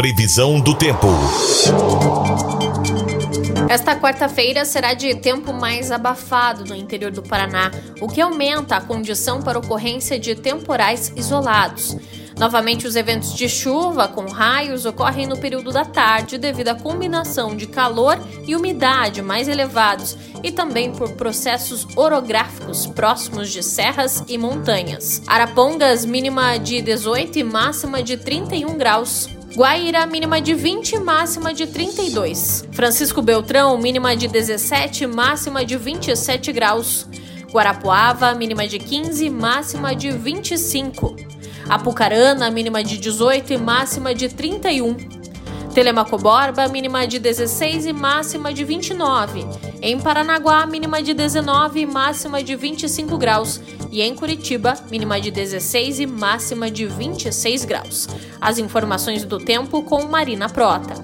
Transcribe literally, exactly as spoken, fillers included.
Previsão do tempo. Esta quarta-feira será de tempo mais abafado no interior do Paraná, o que aumenta a condição para ocorrência de temporais isolados. Novamente, os eventos de chuva com raios ocorrem no período da tarde devido à combinação de calor e umidade mais elevados e também por processos orográficos próximos de serras e montanhas. Arapongas, mínima de dezoito e máxima de trinta e um graus. Guaíra, mínima de vinte, máxima de trinta e dois. Francisco Beltrão, mínima de dezessete, máxima de vinte e sete graus. Guarapuava, mínima de quinze, máxima de vinte e cinco. Apucarana, mínima de dezoito e máxima de trinta e um. Telemaco-Borba, mínima de dezesseis e máxima de vinte e nove. Em Paranaguá, mínima de dezenove e máxima de vinte e cinco graus. E em Curitiba, mínima de dezesseis e máxima de vinte e seis graus. As informações do tempo com Marina Prota.